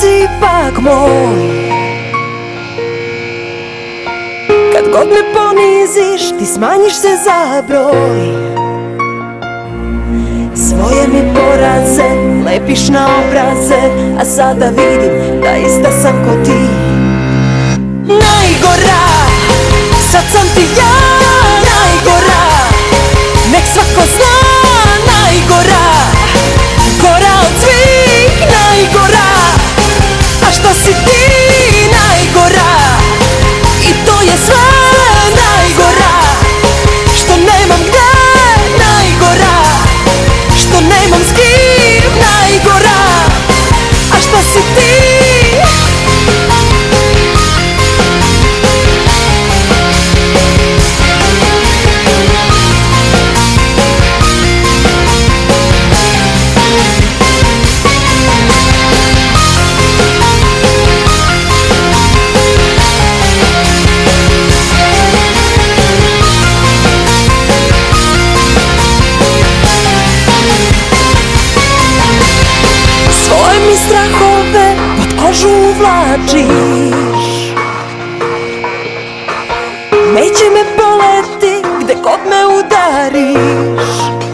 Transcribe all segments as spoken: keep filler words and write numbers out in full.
si ipak moj. Kad god me poniziš, ti smanjiš se za broj. Svoje mi poraze lepiš na obraze, a sada vidim da ista sam ko ti. Najgora, sad sam ti ja najgora. Nek svako zna, najgora, gora od svih najgora. A što si ti najgora, i to je sve najgora. Što nemam gde najgora, što nemam s kim najgora. A što si ti? Strahove pod kožu uvlačiš. Neće me boleti gde god me udariš.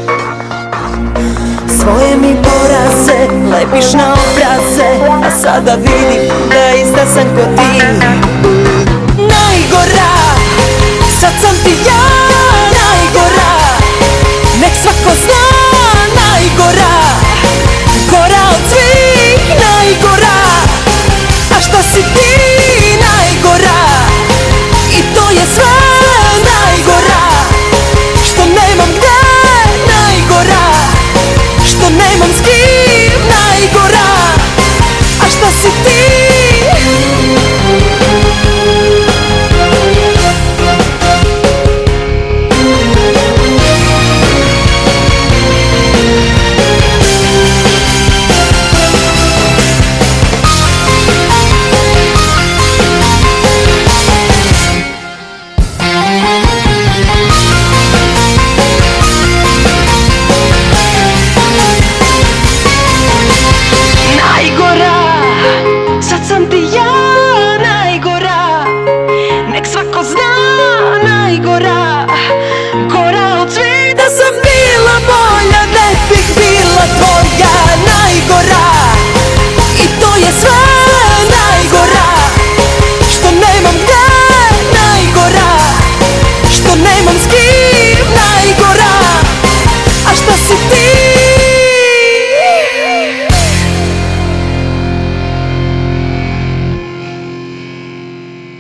Svoje mi poraze lepiš na obraze, a sada vidim da ista sam ko ti. Najgora, sad sam ti ja najgora. Nek svako zna, najgora, gora od svih najgora. A što si ti najgora, i to je sve najgora. Što nemam gde najgora, što nemam s kim najgora. A što si ti? Nemam s kim najgora. A što si ti?